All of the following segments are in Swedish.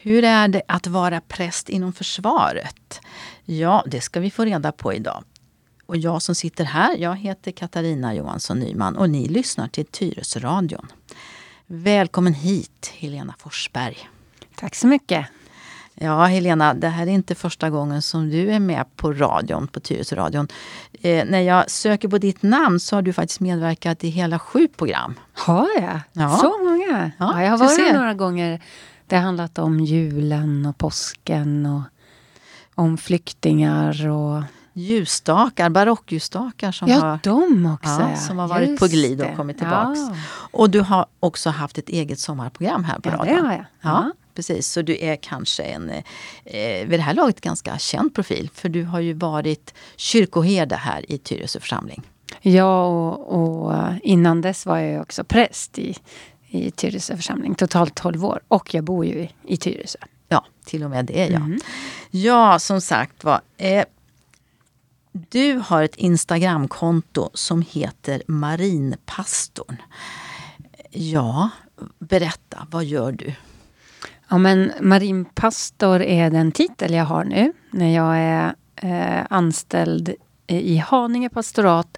Hur är det att vara präst inom försvaret? Ja, det ska vi få reda på idag. Och jag som sitter här, jag heter Katarina Johansson Nyman och ni lyssnar till Tyresöradion. Välkommen hit, Helena Forsberg. Tack så mycket. Ja, Helena, det här är inte första gången som du är med på radion, på Tyresöradion. När jag söker på ditt namn så har du faktiskt medverkat i hela 7 program. Har jag? Ja. Så många? Ja, jag har varit några gånger. Det har handlat om julen och påsken och om flyktingar och... Ljusstakar, barockljusstakar som de också. Som har varit på glid och kommit tillbaks. Ja. Och du har också haft ett eget sommarprogram här på radion. Ja, det har jag. Ja, precis. Så du är kanske en vid det här laget ganska känd profil. För du har ju varit kyrkoherde här i Tyresö församling. Ja, och innan dess var jag också präst i Tyresö församling. Totalt 12 år. Och jag bor ju i Tyresö. Ja, till och med det är jag. Mm. Ja, som sagt var... Du har ett Instagramkonto som heter Marinpastorn. Ja, berätta, vad gör du? Ja, men marinpastor är den titel jag har nu. När jag är anställd i Haninge pastorat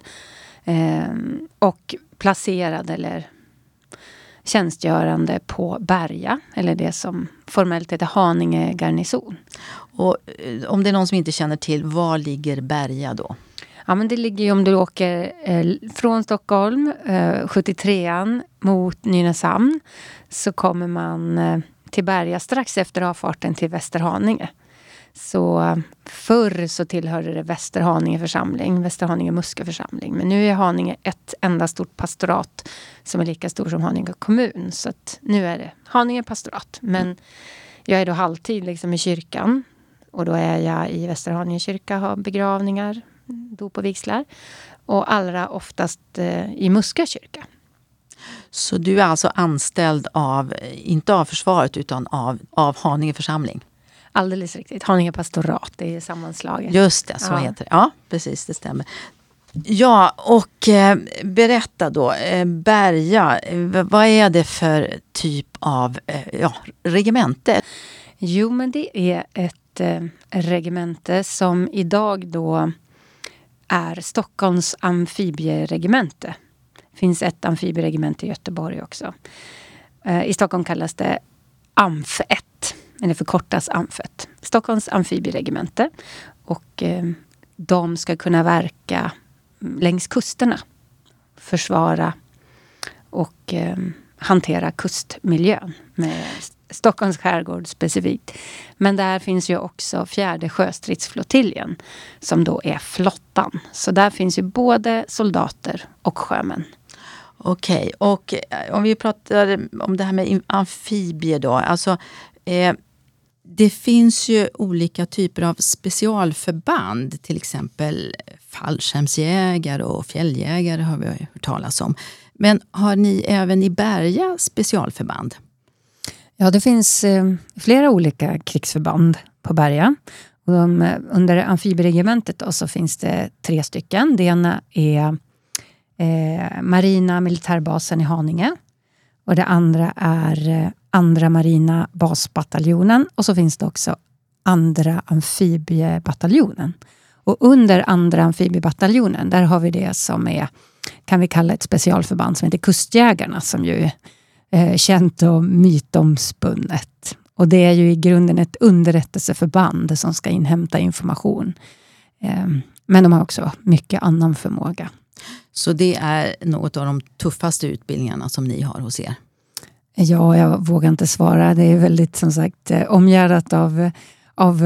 och placerad eller tjänstgörande på Berga. Eller det som formellt heter Haninge garnison. Och om det är någon som inte känner till, var ligger Berga då? Ja, men det ligger ju om du åker från Stockholm, 73an mot Nynäshamn. Så kommer man till Berga strax efter avfarten till Västerhaninge. Så förr så tillhörde det Västerhaninge församling, Västerhaninge Muskö församling. Men nu är Haninge ett enda stort pastorat som är lika stor som Haninge kommun. Så att nu är det Haninge pastorat. Men jag är då halvtid liksom i kyrkan. Och då är jag i Västerhaninge kyrka, har begravningar, dop och vigslar. Och allra oftast i Muskö kyrka. Så du är alltså anställd av, inte av försvaret utan av Haninge församling? Alldeles riktigt. Haninge pastorat, det är sammanslaget. Just det, så heter det. Ja, precis, det stämmer. Ja, och berätta då, Berga, vad är det för typ av regemente? Jo, men det är ett regemente som idag då är Stockholms amfibieregemente. Det finns ett amfibieregemente i Göteborg också. I Stockholm kallas det AMF 1, eller förkortas AMF 1. Stockholms amfibieregemente. Och de ska kunna verka längs kusterna, försvara och hantera kustmiljön med Stockholms skärgård specifikt. Men där finns ju också 4:e sjöstridsflottiljen som då är flottan. Så där finns ju både soldater och sjömän. Okej, och om vi pratar om det här med amfibier då. Alltså, det finns ju olika typer av specialförband. Till exempel fallskärmsjägare och fjälljägare har vi hört talas om. Men har ni även i Berga specialförband? Ja, det finns flera olika krigsförband på Berga. Och under amfibieregementet då, så finns det 3 stycken. Det ena är Marina militärbasen i Haninge. Och det andra är andra marina basbataljonen. Och så finns det också andra amfibiebataljonen. Och under andra amfibiebataljonen, där har vi det som är, kan vi kalla ett specialförband som heter Kustjägarna, som ju är känt och mytomspunnet. Och det är ju i grunden ett underrättelseförband som ska inhämta information. Men de har också mycket annan förmåga. Så det är något av de tuffaste utbildningarna som ni har hos er? Ja, jag vågar inte svara. Det är väldigt, som sagt, omgärdat av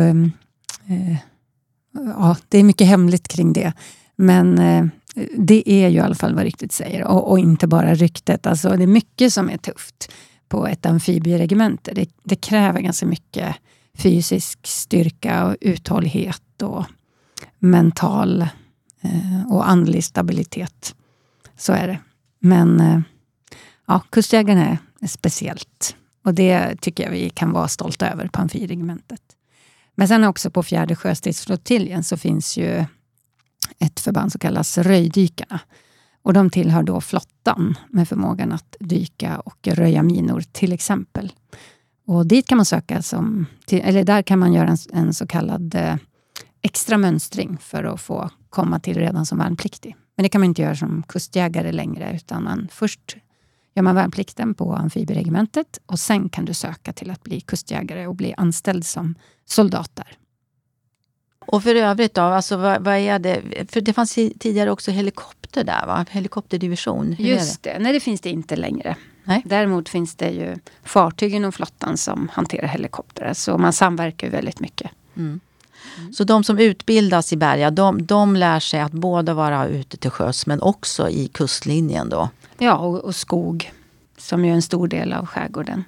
det är mycket hemligt kring det. Men det är ju i alla fall vad riktigt säger. Och inte bara ryktet. Alltså, det är mycket som är tufft på ett amfibieregemente. Det kräver ganska mycket fysisk styrka och uthållighet och mental och andlig stabilitet. Så är det. Men kustjägarna är speciellt. Och det tycker jag vi kan vara stolta över på amfibieregementet. Men sen också på 4:e sjöstridsflottiljen så finns ju ett förband som kallas röjdykarna. Och de tillhör då flottan med förmågan att dyka och röja minor till exempel. Och dit kan man söka eller där kan man göra en så kallad extra mönstring för att få komma till redan som värnpliktig. Men det kan man inte göra som kustjägare längre, utan först gör man värnplikten på amfibieregementet och sen kan du söka till att bli kustjägare och bli anställd som soldat där. Och för övrigt då, alltså vad är det? För det fanns tidigare också helikopter där, va? Helikopterdivision. Just det, nej det finns det inte längre. Nej. Däremot finns det ju fartyg inom flottan som hanterar helikoptrar, så man samverkar ju väldigt mycket. Så de som utbildas i Berga, de lär sig att både vara ute till sjöss men också i kustlinjen då? Ja, och skog som ju är en stor del av skärgården.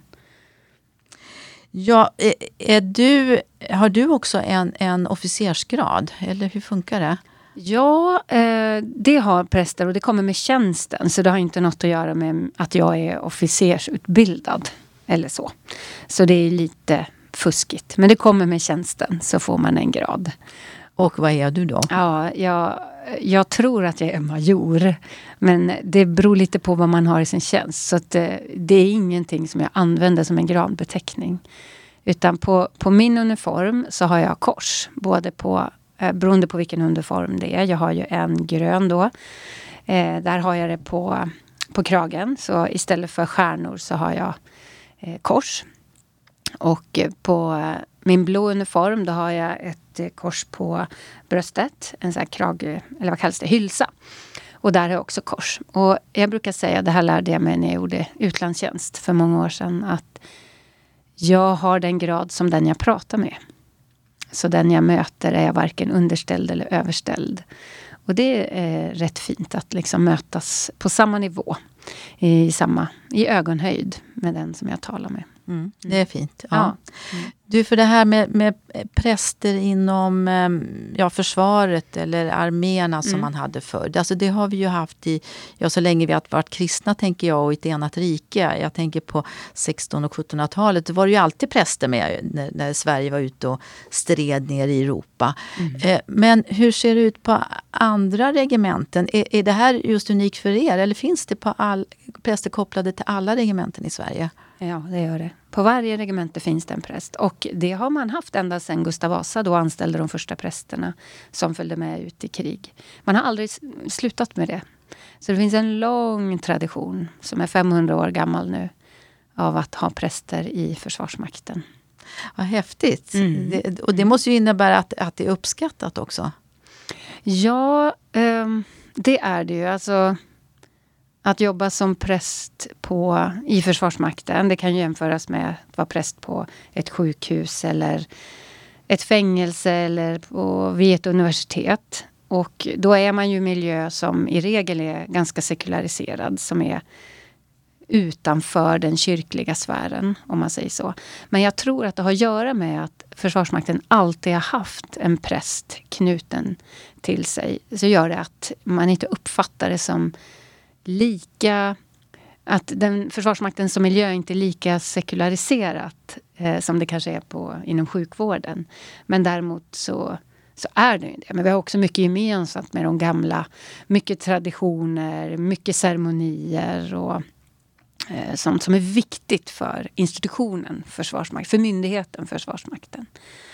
Ja, har du också en officersgrad? Eller hur funkar det? Ja, det har präster och det kommer med tjänsten. Så det har inte något att göra med att jag är officersutbildad eller så. Så det är lite fuskigt. Men det kommer med tjänsten så får man en grad. Och vad är du då? Ja, jag tror att jag är major. Men det beror lite på vad man har i sin tjänst. Så att det är ingenting som jag använder som en gradbeteckning. Utan på min uniform så har jag kors. Både beroende på vilken uniform det är. Jag har ju en grön då. Där har jag det på kragen. Så istället för stjärnor så har jag kors. Och på min blå uniform då har jag ett kors på bröstet. En sån här krag, eller vad kallas det, hylsa. Och där har jag också kors. Och jag brukar säga, det här lärde jag mig när jag gjorde utlandstjänst för många år sedan. Att jag har den grad som den jag pratar med. Så den jag möter är jag varken underställd eller överställd. Och det är rätt fint att liksom mötas på samma nivå. I ögonhöjd med den som jag talar med. Det är fint. Ja. Ja. Du, för det här med präster inom försvaret eller arméerna som man hade förr. Alltså det har vi ju haft så länge vi har varit kristna, tänker jag, och i ett enat rike. Jag tänker på 1600- och 1700-talet. Det var ju alltid präster med när Sverige var ute och stred ner i Europa. Men hur ser det ut på andra regementen? Är det här just unikt för er? Eller finns det präster kopplade till alla regementen i Sverige? Ja, det gör det. På varje regemente finns det en präst. Och det har man haft ända sedan Gustav Vasa. Då anställde de första prästerna som följde med ut i krig. Man har aldrig slutat med det. Så det finns en lång tradition som är 500 år gammal nu av att ha präster i Försvarsmakten. Vad häftigt. Och det måste ju innebära att det är uppskattat också. Ja, det är det ju. Alltså, att jobba som präst i Försvarsmakten, det kan ju jämföras med att vara präst på ett sjukhus eller ett fängelse eller vid ett universitet. Och då är man ju i miljö som i regel är ganska sekulariserad, som är utanför den kyrkliga sfären, om man säger så. Men jag tror att det har att göra med att Försvarsmakten alltid har haft en präst knuten till sig. Så gör det att man inte uppfattar det som att Försvarsmakten som miljö inte är lika sekulariserat som det kanske är inom sjukvården. Men däremot så är det ju det. Men vi har också mycket gemensamt med de gamla. Mycket traditioner, mycket ceremonier och sånt som är viktigt för institutionen Försvarsmakten, för myndigheten Försvarsmakten.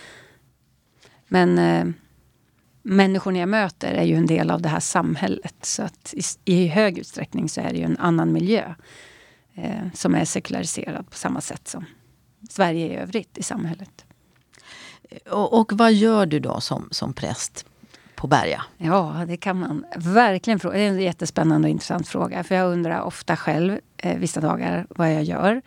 Men människorna jag möter är ju en del av det här samhället. Så att i hög utsträckning så är det ju en annan miljö som är sekulariserad på samma sätt som Sverige i övrigt i samhället. Och vad gör du då som präst på Berga? Ja, det kan man verkligen fråga. Det är en jättespännande och intressant fråga. För jag undrar ofta själv, vissa dagar, vad jag gör.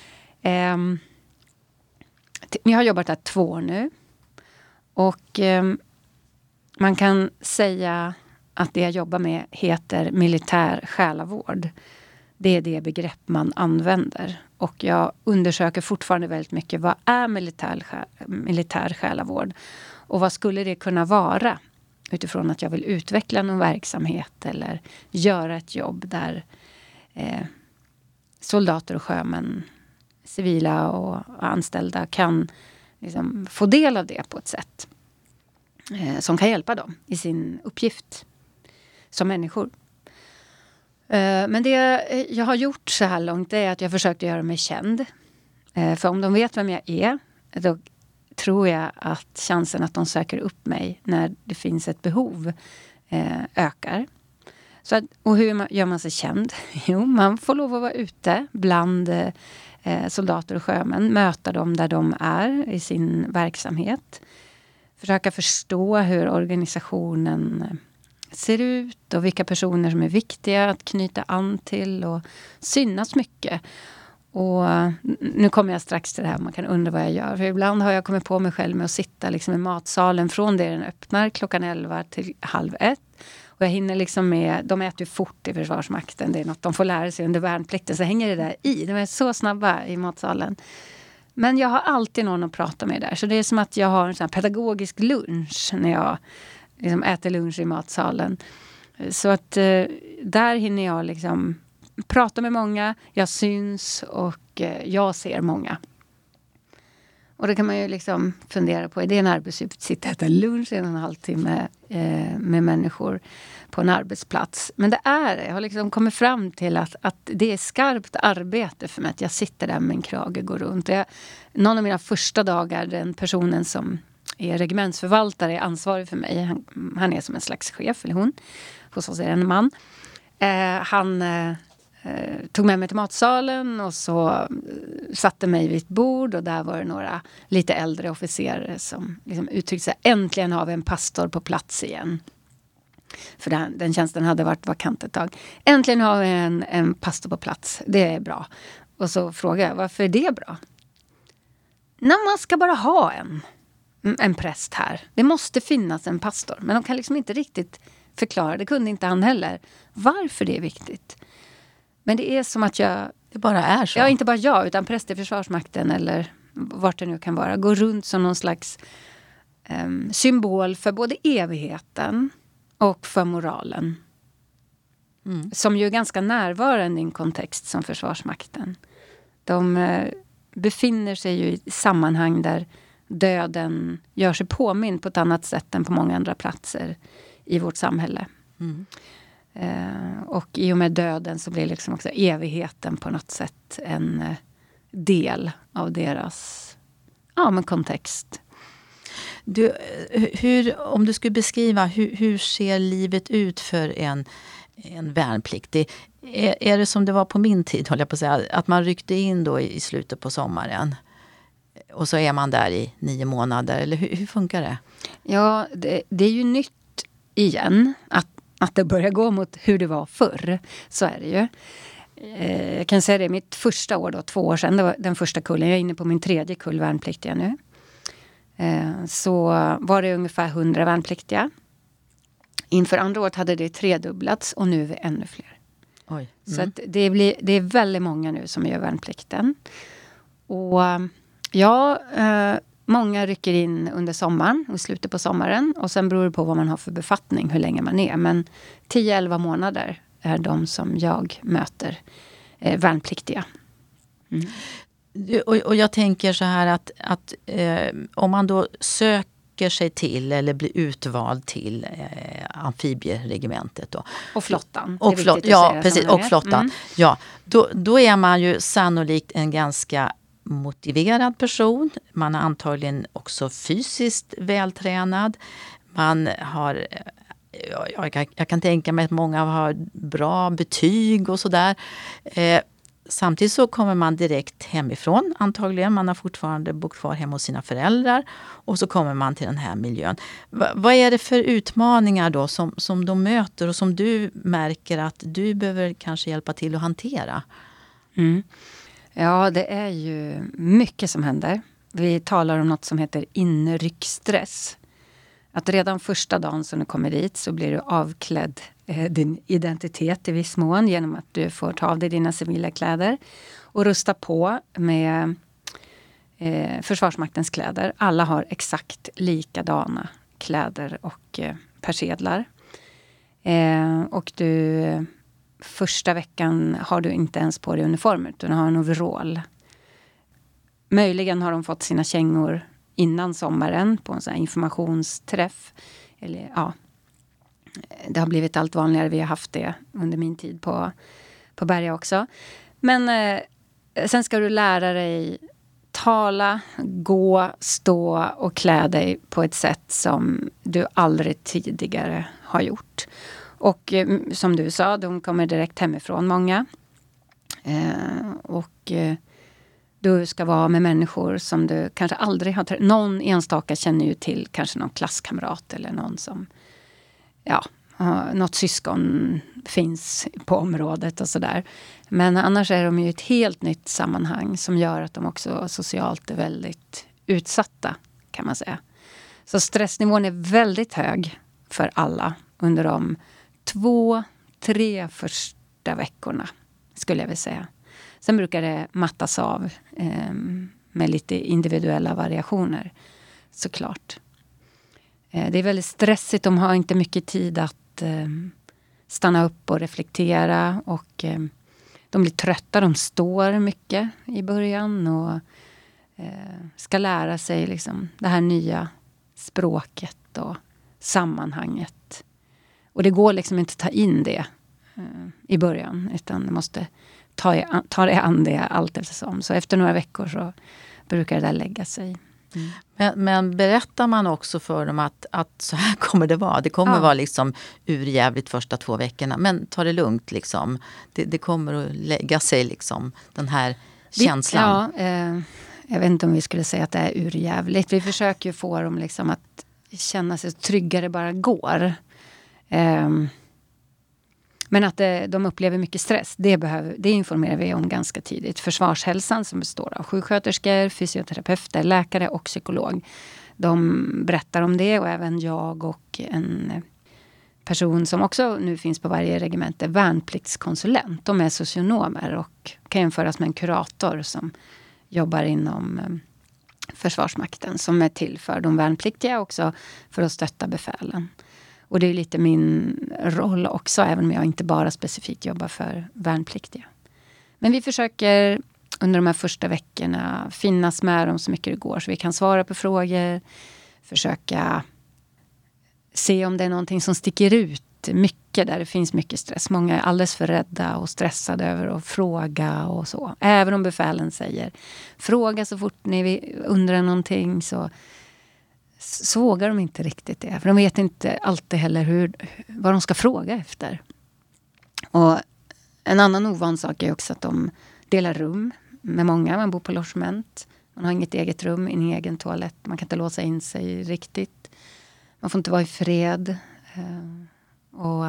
Jag har jobbat här 2 år nu. Och man kan säga att det jag jobbar med heter militär själavård. Det är det begrepp man använder. Och jag undersöker fortfarande väldigt mycket. Vad är militär själavård? Och vad skulle det kunna vara? Utifrån att jag vill utveckla någon verksamhet eller göra ett jobb där soldater och sjömän, civila och anställda kan liksom få del av det på ett sätt som kan hjälpa dem i sin uppgift som människor. Men det jag har gjort så här långt är att jag försökte göra mig känd. För om de vet vem jag är, då tror jag att chansen att de söker upp mig när det finns ett behov ökar. Så att, och hur gör man sig känd? Jo, man får lov att vara ute bland soldater och sjömän, möta dem där de är i sin verksamhet. Försöka förstå hur organisationen ser ut och vilka personer som är viktiga att knyta an till och synas mycket. Och nu kommer jag strax till det här, man kan undra vad jag gör. För ibland har jag kommit på mig själv med att sitta liksom i matsalen från det den öppnar klockan 11 till 12:30. Och jag hinner liksom med, de äter ju fort i Försvarsmakten, det är något de får lära sig under värnplikten, så hänger det där i. De är så snabba i matsalen. Men jag har alltid någon att prata med där, så det är som att jag har en sån här pedagogisk lunch när jag liksom äter lunch i matsalen. Så att där hinner jag liksom prata med många, jag syns och jag ser många. Och det kan man ju liksom fundera på, är det en arbetsuppgift? Sitta och äta lunch i en halvtimme med människor på en arbetsplats. Men det är det. Jag har liksom kommit fram till att det är skarpt arbete för mig. Att jag sitter där med en krage och går runt. Någon av mina första dagar, den personen som är regementsförvaltare är ansvarig för mig. Han är som en slags chef, eller hon. Hos oss är det en man. Han tog med mig till matsalen och så satte mig vid ett bord, och där var det några lite äldre officerare som liksom uttryckte sig: äntligen har vi en pastor på plats igen. För den tjänsten hade varit vakant ett tag. Äntligen har vi en pastor på plats, det är bra. Och så frågade jag, varför är det bra? När man ska bara ha en präst här. Det måste finnas en pastor, men de kan liksom inte riktigt förklara, det kunde inte han heller, varför det är viktigt. Men det är som att det bara är så. Ja, inte bara jag, utan präst i Försvarsmakten eller vart det nu kan vara. Går runt som någon slags symbol för både evigheten och för moralen. Mm. Som ju är ganska närvarande i en kontext som Försvarsmakten. De befinner sig ju i sammanhang där döden gör sig påminn på ett annat sätt än på många andra platser i vårt samhälle. Mm. Och i och med döden så blir liksom också evigheten på något sätt en del av deras kontext. Om du skulle beskriva hur ser livet ut för en värnpliktig? Är det som det var på min tid, håller jag på att säga, att man ryckte in då i slutet på sommaren och så är man där i 9 månader, eller hur funkar det? Ja, det är ju nytt igen att det börjar gå mot hur det var förr. Så är det ju. Jag kan säga det, mitt första år då, 2 år sedan, det var den första kullen. Jag är inne på min 3:e kull värnpliktiga nu. Så var det ungefär 100 värnpliktiga. Inför andra året hade det 3-dubblats och nu är vi ännu fler. Oj. Så att det är väldigt många nu som gör värnplikten. Och många rycker in under sommaren och slutet på sommaren. Och sen beror det på vad man har för befattning, hur länge man är. Men 10-11 månader är de som jag möter värnpliktiga. Mm. Och jag tänker så här att om man då söker sig till eller blir utvald till amfibieregementet då. Och flottan. Och flottan. Mm. Ja, då är man ju sannolikt en ganska motiverad person. Man är antagligen också fysiskt vältränad. Man har, jag kan tänka mig att många har bra betyg och sådär. Samtidigt så kommer man direkt hemifrån antagligen. Man har fortfarande bott kvar hemma hos sina föräldrar. Och så kommer man till den här miljön. Vad är det för utmaningar då som de möter och som du märker att du behöver kanske hjälpa till att hantera? Mm. Ja, det är ju mycket som händer. Vi talar om något som heter inryckstress. Att redan första dagen som du kommer dit så blir du avklädd din identitet i viss mån genom att du får ta av dig dina civila kläder och rusta på med Försvarsmaktens kläder. Alla har exakt likadana kläder och persedlar. Och första veckan har du inte ens på dig uniform utan har en overall. Möjligen har de fått sina kängor innan sommaren på en sån här informationsträff. Eller ja, det har blivit allt vanligare. Vi har haft det under min tid på Berga också. Men sen ska du lära dig tala, gå, stå och klä dig på ett sätt som du aldrig tidigare har gjort. Och som du sa, de kommer direkt hemifrån många. Du ska vara med människor som du kanske aldrig har träffat. Någon enstaka känner ju till kanske någon klasskamrat eller någon som, något syskon finns på området och sådär. Men annars är de ju ett helt nytt sammanhang som gör att de också socialt är väldigt utsatta, kan man säga. Så stressnivån är väldigt hög för alla under de 2-3 första veckorna, skulle jag vilja säga. Sen brukar det mattas av med lite individuella variationer, såklart. Det är väldigt stressigt, de har inte mycket tid att stanna upp och reflektera. Och de blir trötta, de står mycket i början och ska lära sig liksom det här nya språket och sammanhanget. Och det går liksom inte att ta in det i början, utan det måste ta det an det allt eftersom. Så efter några veckor så brukar det där lägga sig. Men berättar man också för dem att så här kommer det vara? Det kommer vara liksom urjävligt första 2 veckorna. Men ta det lugnt liksom. Det kommer att lägga sig liksom, den här känslan. Jag vet inte om vi skulle säga att det är urjävligt. Vi försöker ju få dem liksom att känna sig tryggare bara går. Men att de upplever mycket stress, det informerar vi om ganska tidigt. Försvarshälsan, som består av sjuksköterskor, fysioterapeuter, läkare och psykolog. De berättar om det, och även jag och en person som också nu finns på varje regemente, värnpliktskonsulent. De är socionomer och kan jämföras med en kurator som jobbar inom Försvarsmakten, som är till för de värnpliktiga också för att stötta befälen. Och det är lite min roll också, även om jag inte bara specifikt jobbar för värnpliktiga. Men vi försöker under de här första veckorna finnas med dem så mycket det går, så vi kan svara på frågor, försöka se om det är någonting som sticker ut mycket där det finns mycket stress. Många är alldeles för rädda och stressade över att fråga och så. Även om befälen säger fråga så fort ni undrar någonting, så vågar de inte riktigt det. För de vet inte alltid heller vad de ska fråga efter. Och en annan ovan sak är också att de delar rum med många. Man bor på logement. Man har inget eget rum, ingen egen toalett. Man kan inte låsa in sig riktigt. Man får inte vara i fred. Och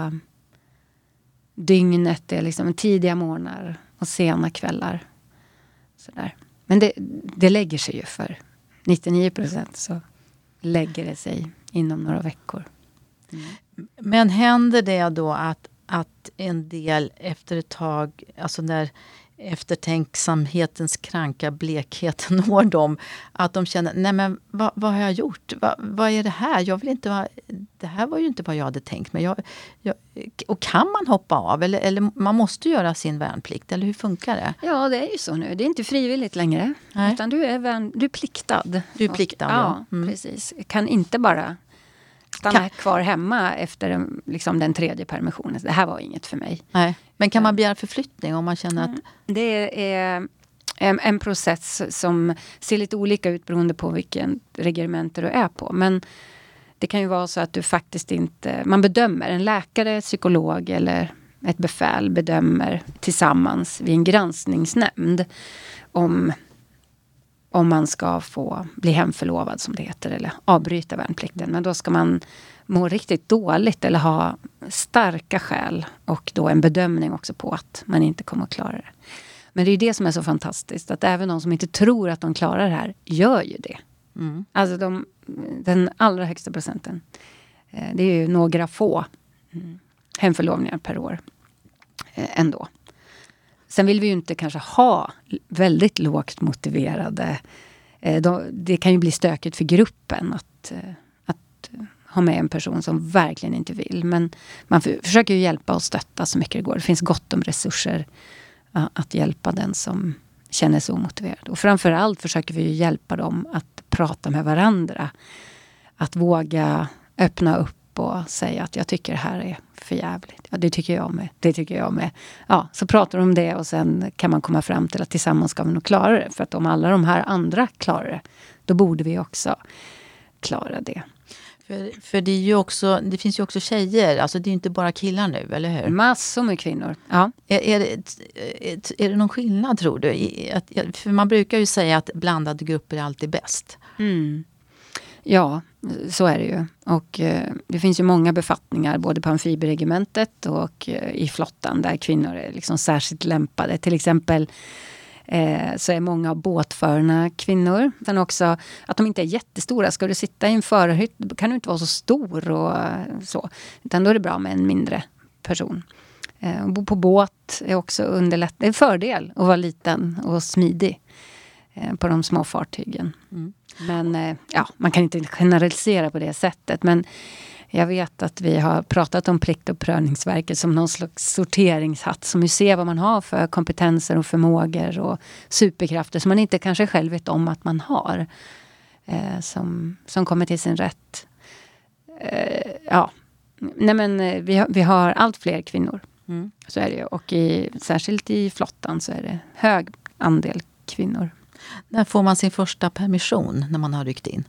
dygnet är liksom tidiga morgnar och sena kvällar. Sådär. Men det lägger sig ju för 99%, så lägger det sig inom några veckor. Men händer det då att en del efter ett tag, alltså när eftertänksamhetens kranka blekhet når dem, att de känner, nej men vad har jag gjort? Vad är det här? Jag vill inte vara, det här var ju inte vad jag hade tänkt mig. Och kan man hoppa av? Eller man måste göra sin värnplikt? Eller hur funkar det? Ja, det är ju så nu. Det är inte frivilligt längre. Nej. Utan du är pliktad. Du är pliktad, ja. Precis. Kan inte bara stanna kvar hemma efter liksom den 3:e permissionen. Det här var inget för mig. Nej. Men kan man begära förflyttning om man känner att... Det är en process som ser lite olika ut beroende på vilken regemente du är på. Men det kan ju vara så att du faktiskt inte... Man bedömer, en läkare, psykolog eller ett befäl bedömer tillsammans vid en granskningsnämnd om man ska få bli hemförlovad, som det heter, eller avbryta värnplikten. Men då ska man må riktigt dåligt eller ha starka skäl, och då en bedömning också på att man inte kommer att klara det. Men det är ju det som är så fantastiskt, att även de som inte tror att de klarar det här gör ju det. Alltså den allra högsta procenten. Det är ju några få hemförlovningar per år ändå. Sen vill vi ju inte kanske ha väldigt lågt motiverade. Det kan ju bli stökigt för gruppen att ha med en person som verkligen inte vill. Men man försöker ju hjälpa och stötta så mycket det går. Det finns gott om resurser att hjälpa den som känner sig omotiverad. Och framförallt försöker vi ju hjälpa dem att prata med varandra. Att våga öppna upp upp och säga att jag tycker det här är för jävligt. Ja, det tycker jag med. Ja, så pratar de om det och sen kan man komma fram till att tillsammans ska vi nog klara det. För att om alla de här andra klarar det, då borde vi också klara det. För det är ju också, det finns ju också tjejer, alltså det är ju inte bara killar nu, eller hur? Massor med kvinnor. Ja. Är det någon skillnad, tror du? För man brukar ju säga att blandade grupper är alltid bäst. Mm. Ja, så är det ju. Och det finns ju många befattningar både på amfibieregementet och i flottan där kvinnor är liksom särskilt lämpade. Till exempel så är många av båtförarna kvinnor. Sen också att de inte är jättestora. Ska du sitta i en förarhytt kan du inte vara så stor och så. Utan då är det bra med en mindre person. Och bo på båt är också underlätt. Det är en fördel att vara liten och smidig på de små fartygen. Mm. Men ja, man kan inte generalisera på det sättet. Men jag vet att vi har pratat om Plikt- och prövningsverket som någon slags sorteringshatt som ju ser vad man har för kompetenser och förmågor och superkrafter som man inte kanske själv vet om att man har. Som kommer till sin rätt. Ja, nej men vi har allt fler kvinnor. Mm. Så är det ju. Och särskilt i flottan så är det hög andel kvinnor. När får man sin första permission när man har ryckt in?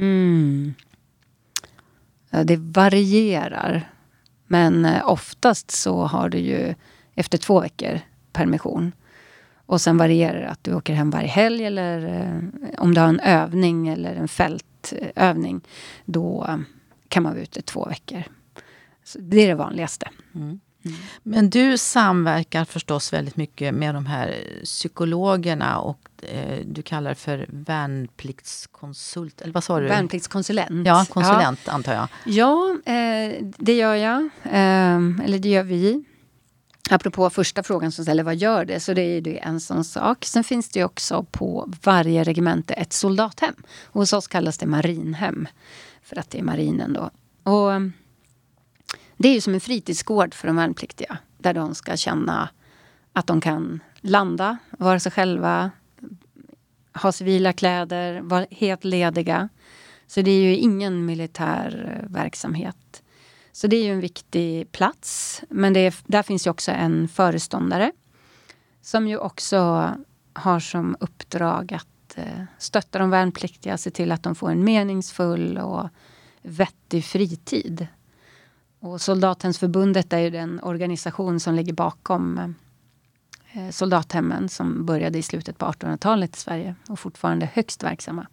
Ja, det varierar. Men oftast så har du ju efter 2 veckor permission. Och sen varierar det att du åker hem varje helg eller om du har en övning eller en fältövning. Då kan man vara ute 2 veckor. Så det är det vanligaste. Mm. Mm. Men du samverkar förstås väldigt mycket med de här psykologerna och du kallar det för värnpliktskonsult, eller vad sa du? Värnpliktskonsulent. Ja, konsulent antar jag. Ja, det gör jag. Eller det gör vi. Apropå första frågan som ställer vad gör det, så det är ju en sån sak. Sen finns det ju också på varje regemente ett soldathem. Och hos oss kallas det marinhem, för att det är marinen då. Och det är ju som en fritidsgård för de värnpliktiga. Där de ska känna att de kan landa, vara sig själva, ha civila kläder, vara helt lediga. Så det är ju ingen militär verksamhet. Så det är ju en viktig plats. Men där finns ju också en föreståndare. Som ju också har som uppdrag att stötta de värnpliktiga. Se till att de får en meningsfull och vettig fritid. Och Soldathemsförbundet är ju den organisation som ligger bakom soldathemmen som började i slutet på 1800-talet i Sverige och fortfarande högst verksamma.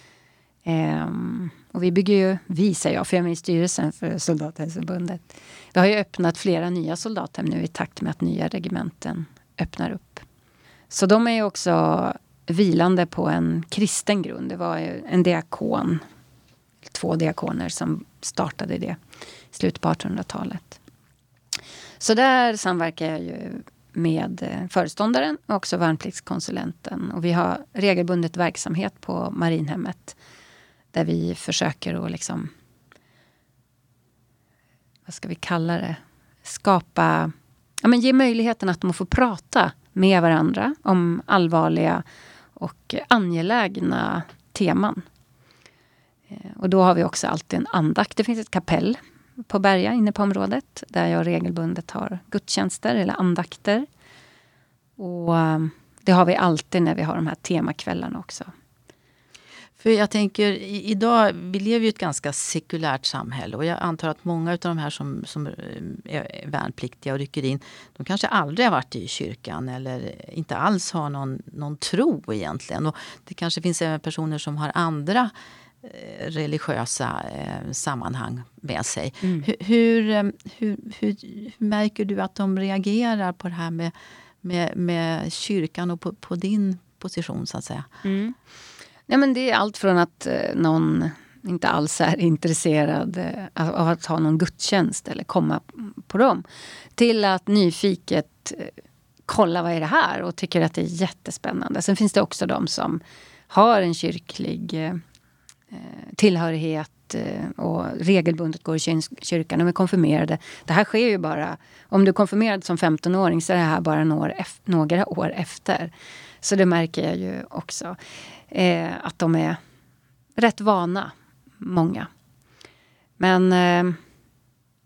Och vi bygger ju, säger jag, för jag är med i styrelsen för Soldathemsförbundet. Vi har ju öppnat flera nya soldathem nu i takt med att nya regementen öppnar upp. Så de är ju också vilande på en kristen grund. Det var ju en diakon, 2 diakoner som startade det i slutet på 1800-talet. Så där samverkar jag ju med föreståndaren och också värnpliktskonsulenten. Och vi har regelbundet verksamhet på marinhemmet där vi försöker att liksom, vad ska vi kalla det, skapa, ge möjligheten att de får prata med varandra om allvarliga och angelägna teman. Och då har vi också alltid en andakt. Det finns ett kapell på Berga inne på området där jag regelbundet har gudstjänster eller andakter. Och det har vi alltid när vi har de här temakvällarna också. För jag tänker, idag, vi lever ju i ett ganska sekulärt samhälle och jag antar att många av de här som är värnpliktiga och rycker in, de kanske aldrig har varit i kyrkan eller inte alls har någon tro egentligen. Och det kanske finns även personer som har andra religiösa sammanhang med sig. Mm. Hur märker du att de reagerar på det här med kyrkan och på din position så att säga? Mm. Ja, men det är allt från att någon inte alls är intresserad av att ha någon gudstjänst eller komma på dem. Till att nyfiket kolla vad är det här och tycker att det är jättespännande. Sen finns det också de som har en kyrklig tillhörighet och regelbundet går i kyrkan. De är konfirmerade. Det här sker ju bara, om du är konfirmerad som 15-åring så är det här bara några år efter. Så det märker jag ju också. Att de är rätt vana, många. Men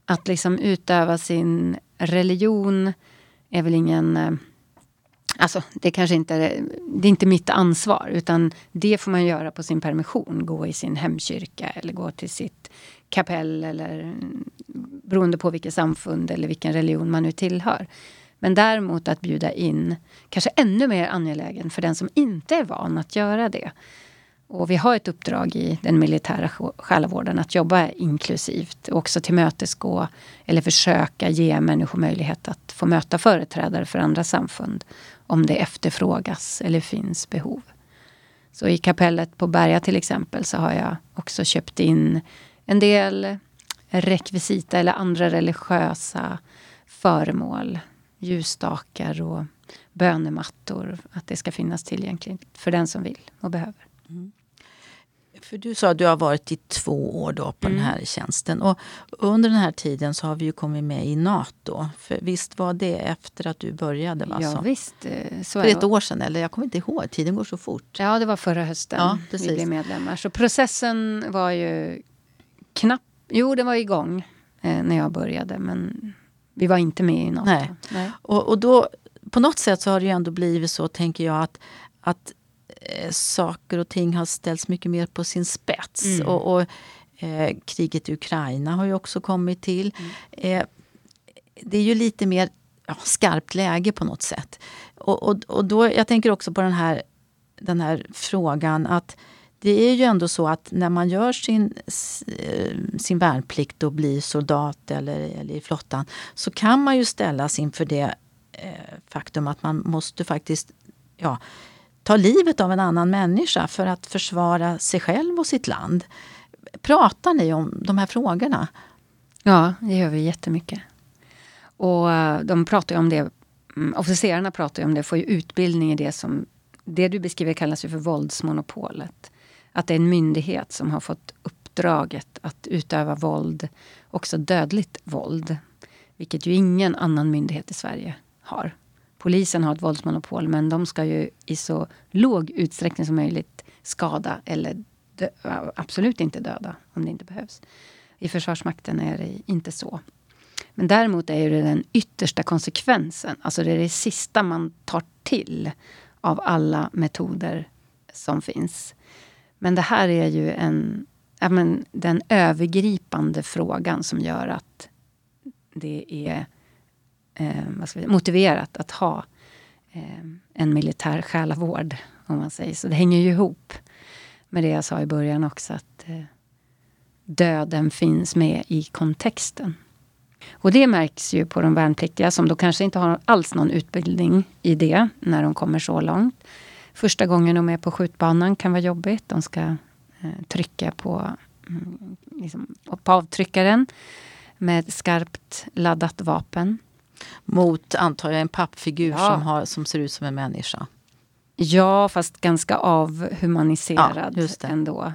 att liksom utöva sin religion är väl ingen... Alltså det kanske inte det är inte mitt ansvar, utan det får man göra på sin permission. Gå i sin hemkyrka eller gå till sitt kapell eller beroende på vilket samfund eller vilken religion man nu tillhör. Men däremot att bjuda in, kanske ännu mer angelägen för den som inte är van att göra det. Och vi har ett uppdrag i den militära själavården att jobba inklusivt. Också tillmötesgå eller försöka ge människor möjlighet att få möta företrädare för andra samfund. Om det efterfrågas eller finns behov. Så i kapellet på Berga till exempel så har jag också köpt in en del rekvisita eller andra religiösa föremål. Ljusstakar och bönemattor. Att det ska finnas tillgängligt för den som vill och behöver. Mm. För du sa att du har varit i 2 år då på den här tjänsten. Och under den här tiden så har vi ju kommit med i NATO. För visst var det efter att du började? Va? Ja, visst. Så för ett år sedan, eller jag kommer inte ihåg. Tiden går så fort. Ja, det var förra hösten. Ja, vi blev medlemmar. Så processen var ju knappt... Jo, den var igång när jag började. Men vi var inte med i NATO. Nej. Och då, på något sätt så har det ju ändå blivit så, tänker jag, att saker och ting har ställts mycket mer på sin spets. Och kriget i Ukraina har ju också kommit till. Det är ju lite mer skarpt läge på något sätt. Och då, jag tänker också på den här frågan att det är ju ändå så att när man gör sin värnplikt och blir soldat eller i flottan, så kan man ju ställas inför det faktum att man måste faktiskt ta livet av en annan människa för att försvara sig själv och sitt land. Pratar ni om de här frågorna? Ja, det gör vi jättemycket. Och de pratar ju om det, officerarna pratar ju om det, får ju utbildning i det som, det du beskriver kallas ju för våldsmonopolet. Att det är en myndighet som har fått uppdraget att utöva våld, också dödligt våld. Vilket ju ingen annan myndighet i Sverige har. Polisen har ett våldsmonopol, men de ska ju i så låg utsträckning som möjligt skada eller absolut inte döda om det inte behövs. I Försvarsmakten är det inte så. Men däremot är det den yttersta konsekvensen. Alltså det är det sista man tar till av alla metoder som finns. Men det här är ju den övergripande frågan som gör att det är motiverat att ha en militär själavård, om man säger så. Det hänger ju ihop med det jag sa i början också, att döden finns med i kontexten. Och det märks ju på de värnpliktiga som då kanske inte har alls någon utbildning i det när de kommer så långt. Första gången de är på skjutbanan kan vara jobbigt. De ska trycka på avtryckaren med skarpt laddat vapen. Mot, antar jag, en pappfigur som ser ut som en människa. Ja, fast ganska avhumaniserad ändå.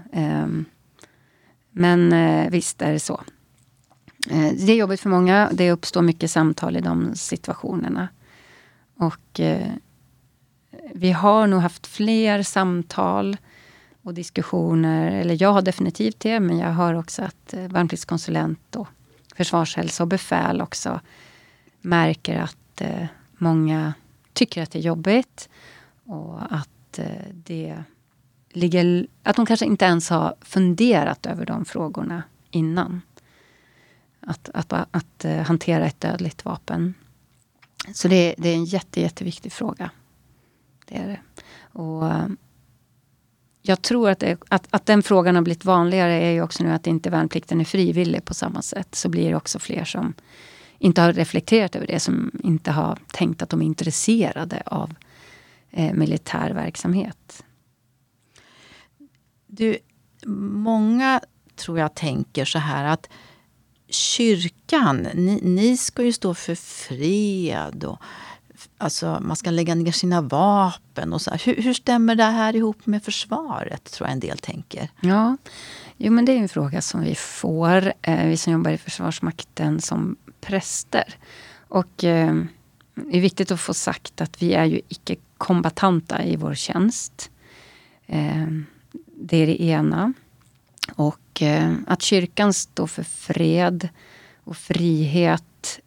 Men visst är det så. Det är jobbigt för många. Det uppstår mycket samtal i de situationerna. Och vi har nog haft fler samtal och diskussioner. Eller jag har definitivt det, men jag hör också att värnpliktskonsulent och försvarshälsa och befäl också märker att många tycker att det är jobbigt. Och att att de kanske inte ens har funderat över de frågorna innan. Att hantera ett dödligt vapen. Så det är en jätteviktig fråga. Det är det. Och jag tror att den frågan har blivit vanligare är ju också nu att inte värnplikten är frivillig på samma sätt. Så blir det också fler som inte har reflekterat över det, som inte har tänkt att de är intresserade av militär verksamhet. Många tror jag tänker så här att kyrkan, ni ska ju stå för fred och alltså, man ska lägga ner sina vapen och så här. Hur stämmer det här ihop med försvaret, tror jag en del tänker? Ja, men det är en fråga som vi får, vi som jobbar i Försvarsmakten som präster. Och det är viktigt att få sagt att vi är ju icke-kombatanta i vår tjänst. Det är det ena. Och att kyrkan står för fred och frihet.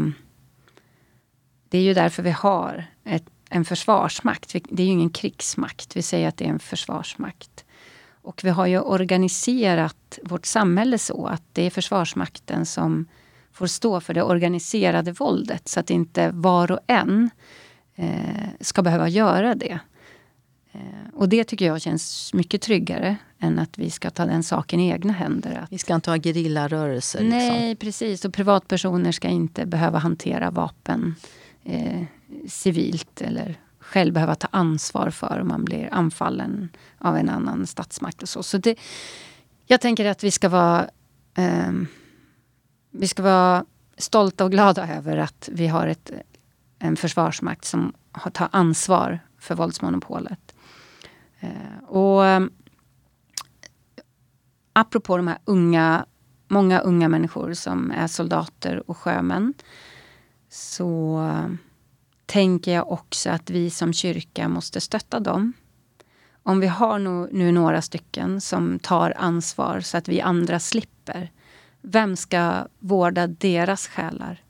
Det är ju därför vi har en försvarsmakt. Det är ju ingen krigsmakt. Vi säger att det är en försvarsmakt. Och vi har ju organiserat vårt samhälle så att det är försvarsmakten som får stå för det organiserade våldet. Så att inte var och en ska behöva göra det. Och det tycker jag känns mycket tryggare än att vi ska ta den saken i egna händer. Vi ska inte ha gerillarörelser. Nej, precis. Och privatpersoner ska inte behöva hantera vapen civilt eller själv behöva ta ansvar för om man blir anfallen av en annan statsmakt och så. Så jag tänker att vi ska vara stolta och glada över att vi har en försvarsmakt som tar ansvar för våldsmonopolet. Och apropå de här många unga människor som är soldater och sjömän, så tänker jag också att vi som kyrka måste stötta dem. Om vi har nu några stycken som tar ansvar så att vi andra slipper, vem ska vårda deras själar?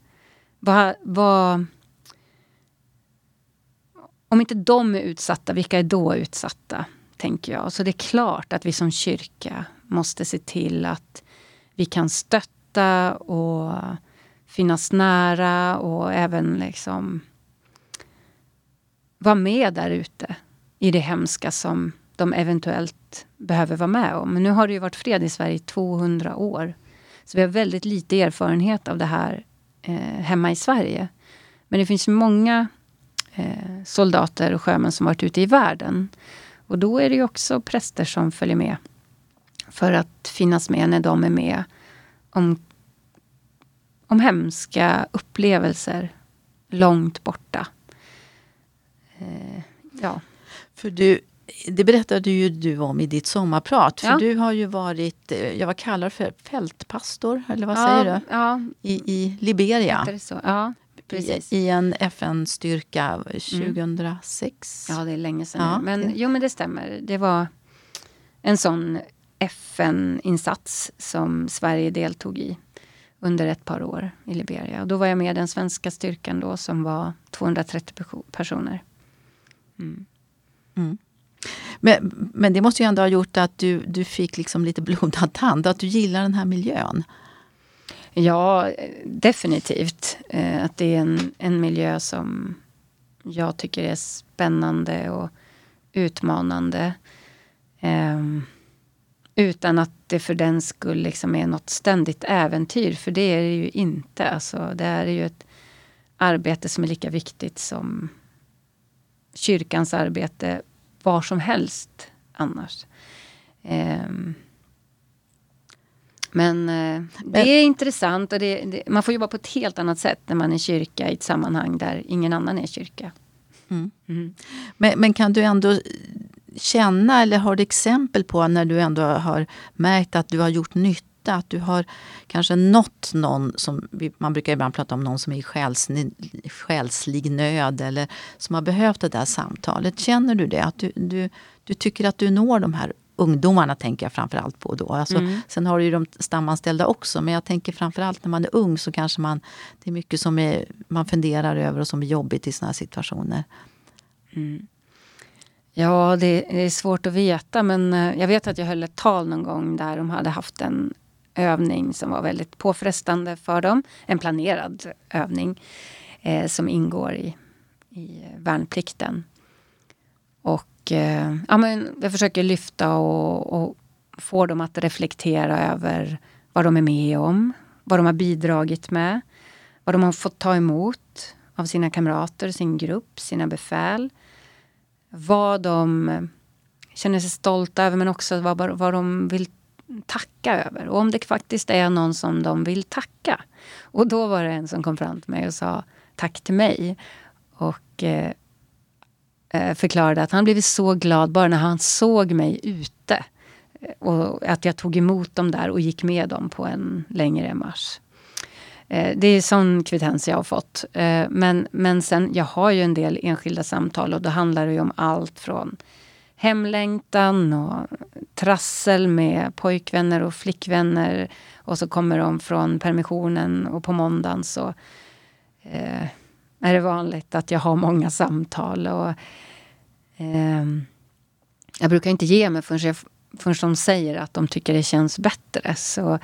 Om inte de är utsatta, vilka är då utsatta, tänker jag. Så det är klart att vi som kyrka måste se till att vi kan stötta och finnas nära och även liksom vara med där ute i det hemska som de eventuellt behöver vara med om. Men nu har det ju varit fred i Sverige i 200 år. Så vi har väldigt lite erfarenhet av det här hemma i Sverige. Men det finns många soldater och sjömän som varit ute i världen. Och då är det ju också präster som följer med. För att finnas med när de är med om hemska upplevelser långt borta. Ja. För det berättade ju du om i ditt sommarprat. För du har ju varit, vad kallar för fältpastor, eller vad säger du? Ja. I Liberia. Det så? Ja, precis. I en FN-styrka 2006. Ja, det är länge sedan. Ja, men det stämmer. Det var en sån FN-insats som Sverige deltog i under ett par år i Liberia. Och då var jag med i den svenska styrkan då som var 230 personer. Men det måste ju ändå ha gjort att du fick liksom lite blodad tand, att du gillar den här miljön. Ja, definitivt. Att det är en miljö som jag tycker är spännande och utmanande. Utan att det för den skull liksom är något ständigt äventyr. För det är det ju inte. Alltså, det är ju ett arbete som är lika viktigt som kyrkans arbete var som helst annars. Men det är intressant och man får jobba på ett helt annat sätt när man är kyrka i ett sammanhang där ingen annan är kyrka. Men kan du ändå känna, eller har du exempel på när du ändå har märkt att du har gjort nytta, att du har kanske nått någon som, man brukar ibland prata om någon som är i själslig nöd eller som har behövt det där samtalet. Känner du det? Att du tycker att du når de här ungdomarna, tänker jag framförallt på då. Alltså, sen har du ju de stamanställda också, men jag tänker framförallt när man är ung så kanske det är mycket som man funderar över och som är jobbigt i såna här situationer. Ja, det är svårt att veta, men jag vet att jag höll ett tal någon gång där de hade haft en övning som var väldigt påfrestande för dem. En planerad övning som ingår i värnplikten. Och jag försöker lyfta och få dem att reflektera över vad de är med om, vad de har bidragit med, vad de har fått ta emot av sina kamrater, sin grupp, sina befäl. Vad de känner sig stolta över, men också vad de vill tacka över. Och om det faktiskt är någon som de vill tacka. Och då var det en som kom fram till mig och sa tack till mig. Och förklarade att han blivit så glad bara när han såg mig ute. Och att jag tog emot dem där och gick med dem på en längre marsch. Det är sån kvittens jag har fått. Men sen, jag har ju en del enskilda samtal och då handlar det ju om allt från hemlängtan och trassel med pojkvänner och flickvänner. Och så kommer de från permissionen och på måndagen så är det vanligt att jag har många samtal. Och jag brukar inte ge mig förrän de säger att de tycker det känns bättre. Så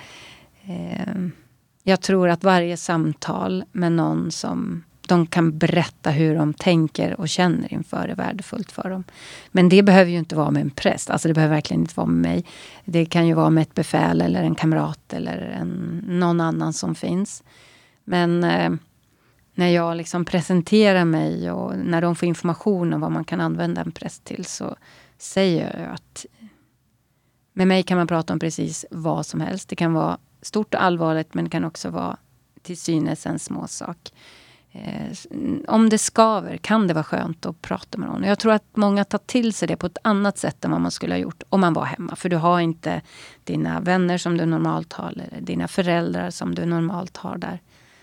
jag tror att varje samtal med någon som de kan berätta hur de tänker och känner inför är värdefullt för dem. Men det behöver ju inte vara med en präst. Alltså det behöver verkligen inte vara med mig. Det kan ju vara med ett befäl eller en kamrat eller någon annan som finns. Men när jag liksom presenterar mig och när de får information om vad man kan använda en präst till så säger jag att med mig kan man prata om precis vad som helst. Det kan vara stort och allvarligt men det kan också vara till synes en småsak. Om det skaver kan det vara skönt att prata med någon. Jag tror att många tar till sig det på ett annat sätt än vad man skulle ha gjort om man var hemma. För du har inte dina vänner som du normalt har eller dina föräldrar som du normalt har där.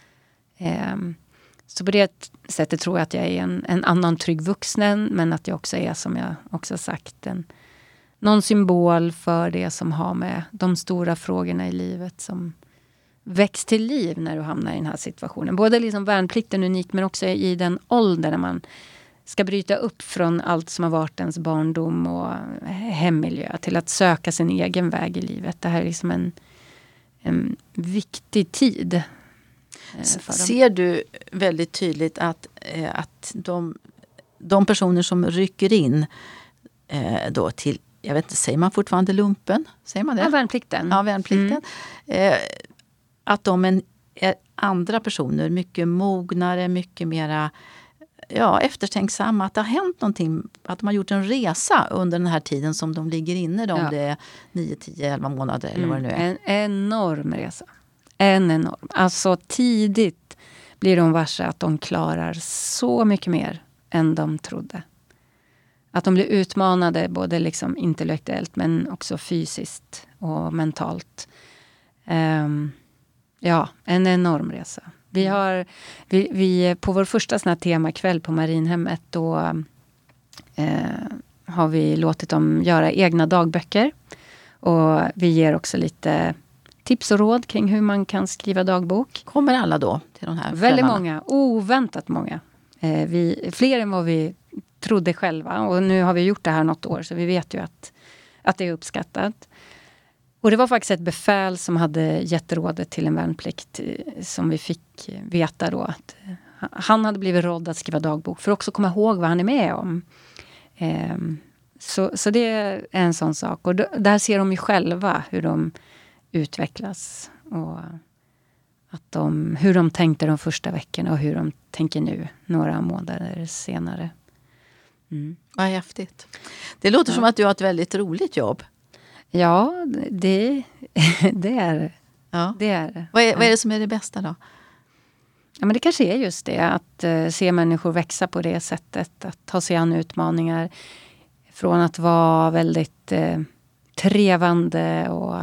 Så på det sättet tror jag att jag är en annan trygg vuxen, men att jag också är, som jag också sagt, någon symbol för det som har med de stora frågorna i livet som väcks till liv när du hamnar i den här situationen. Både liksom värnplikten är unik men också i den åldern när man ska bryta upp från allt som har varit ens barndom och hemmiljö till att söka sin egen väg i livet. Det här är liksom en viktig tid. Ser du väldigt tydligt att de personer som rycker in då till, jag vet inte, säger man fortfarande lumpen? Säger man det? Ja, värnplikten. Ja, värnplikten. Att de är andra personer, mycket mognare, mycket mera eftertänksamma. Att det har hänt någonting, att de har gjort en resa under den här tiden som de ligger inne. Om det är 9, 10, 11 månader eller vad det nu är. En enorm resa. En enorm. Alltså tidigt blir de varse att de klarar så mycket mer än de trodde. Att de blir utmanade både liksom intellektuellt men också fysiskt och mentalt. En enorm resa. Vi på vår första sån här temakväll på Marinhemmet då har vi låtit dem göra egna dagböcker. Och vi ger också lite tips och råd kring hur man kan skriva dagbok. Kommer alla då till de här Väldigt kvällarna? många, oväntat många. Fler än vad vi trodde själva. Och nu har vi gjort det här något år så vi vet ju att det är uppskattat. Och det var faktiskt ett befäl som hade gett rådet till en värnplikt som vi fick veta då att han hade blivit rådd att skriva dagbok för att också komma ihåg vad han är med om. Så det är en sån sak. Och där ser de ju själva hur de utvecklas och hur de tänkte de första veckorna och hur de tänker nu några månader senare. Vad häftigt. Det låter som att du har ett väldigt roligt jobb. Ja, det är det. Ja. Det är det. Vad är det som är det bästa då? Ja, men det kanske är just det. Att se människor växa på det sättet. Att ta sig an utmaningar. Från att vara väldigt trevande och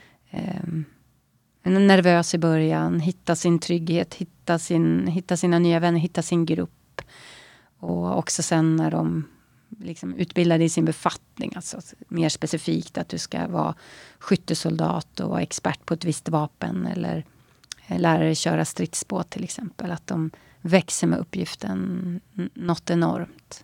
nervös i början. Hitta sin trygghet. Hitta sina nya vänner. Hitta sin grupp. Och också sen när de liksom utbildade i sin befattning. Alltså mer specifikt att du ska vara skyttesoldat och vara expert på ett visst vapen. Eller lära dig köra stridsbåt till exempel. Att de växer med uppgiften något enormt.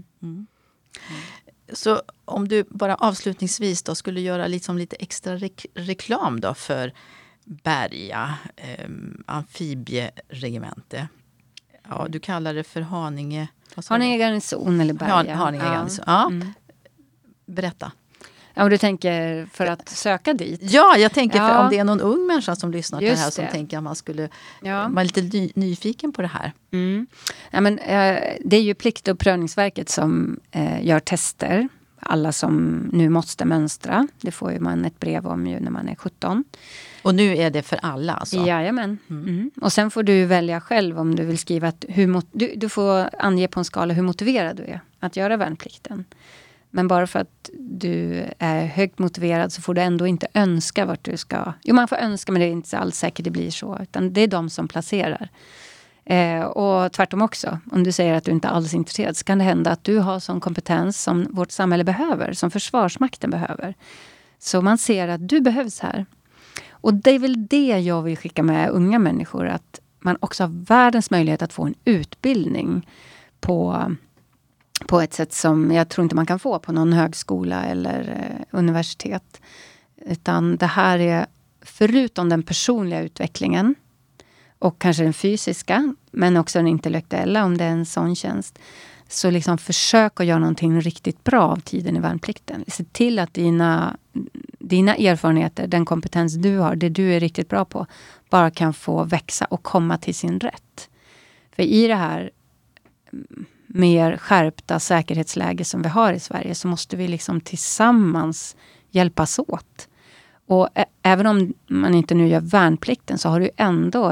Så om du bara avslutningsvis då skulle göra liksom lite extra reklam då för Berga amfibieregemente. Ja, du kallar det för Haninge garnison eller Berga. Haninge garnison. Ja. Berätta. Ja, och du tänker för att söka dit? Ja, jag tänker för om det är någon ung människa som lyssnar till det här som tänker att man skulle vara lite nyfiken på det här. Ja, men, det är ju Plikt- och prövningsverket som gör tester. Alla som nu måste mönstra. Det får ju man ett brev om ju när man är 17. Och nu är det för alla alltså? Jajamän. Och sen får du välja själv om du vill skriva att du får ange på en skala hur motiverad du är att göra värnplikten. Men bara för att du är högt motiverad så får du ändå inte önska vart du ska. Jo, man får önska men det är inte alls säkert det blir så. Utan det är de som placerar. Och tvärtom också. Om du säger att du inte alls är intresserad så kan det hända att du har sån kompetens som vårt samhälle behöver. Som Försvarsmakten behöver. Så man ser att du behövs här. Och det är väl det jag vill skicka med unga människor. Att man också har världens möjlighet att få en utbildning på ett sätt som jag tror inte man kan få på någon högskola eller universitet. Utan det här är förutom den personliga utvecklingen och kanske den fysiska, men också den intellektuella om det är en sån tjänst. Så liksom försök att göra någonting riktigt bra av tiden i värnplikten. Se till att dina erfarenheter, den kompetens du har, det du är riktigt bra på, bara kan få växa och komma till sin rätt. För i det här mer skärpta säkerhetsläge som vi har i Sverige så måste vi liksom tillsammans hjälpas åt. Och även om man inte nu gör värnplikten så har du ändå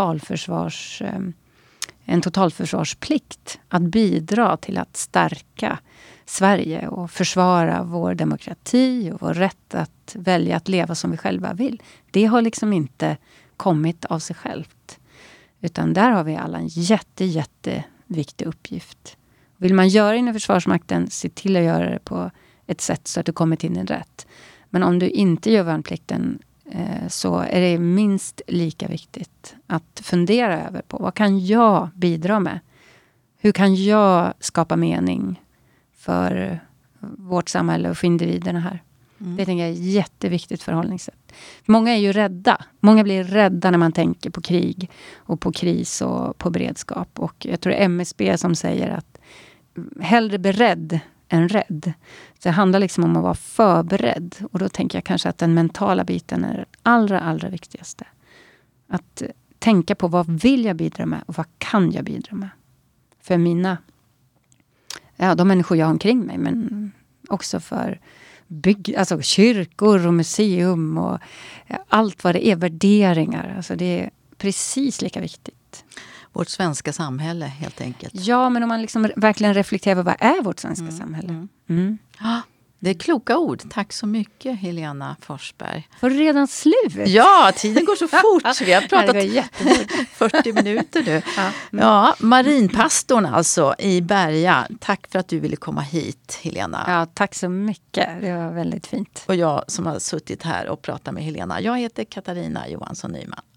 en totalförsvarsplikt att bidra till att stärka Sverige och försvara vår demokrati och vår rätt att välja att leva som vi själva vill. Det har liksom inte kommit av sig självt. Utan där har vi alla en jätteviktig uppgift. Vill man göra inom Försvarsmakten, se till att göra det på ett sätt så att du kommer till din rätt. Men om du inte gör värnplikten så är det minst lika viktigt att fundera över på vad kan jag bidra med? Hur kan jag skapa mening för vårt samhälle och för individerna här? Det tänker jag är ett jätteviktigt förhållningssätt. Många är ju rädda. Många blir rädda när man tänker på krig och på kris och på beredskap. Och jag tror det är MSB som säger att hellre beredd än rädd. Så det handlar liksom om att vara förberedd. Och då tänker jag kanske att den mentala biten är det allra viktigaste. Att tänka på vad vill jag bidra med och vad kan jag bidra med. För de människor jag har omkring mig, men också för alltså kyrkor och museum och allt vad det är, värderingar. Alltså det är precis lika viktigt. Vårt svenska samhälle helt enkelt. Ja, men om man liksom verkligen reflekterar över vad är vårt svenska samhälle? Ja, det är kloka ord. Tack så mycket, Helena Forsberg. Var det redan slut? Ja, tiden går så fort. Vi har pratat 40 minuter nu. Ja, marinpastorn alltså i Berga. Tack för att du ville komma hit, Helena. Ja, tack så mycket. Det var väldigt fint. Och jag som har suttit här och pratat med Helena. Jag heter Katarina Johansson Nyman.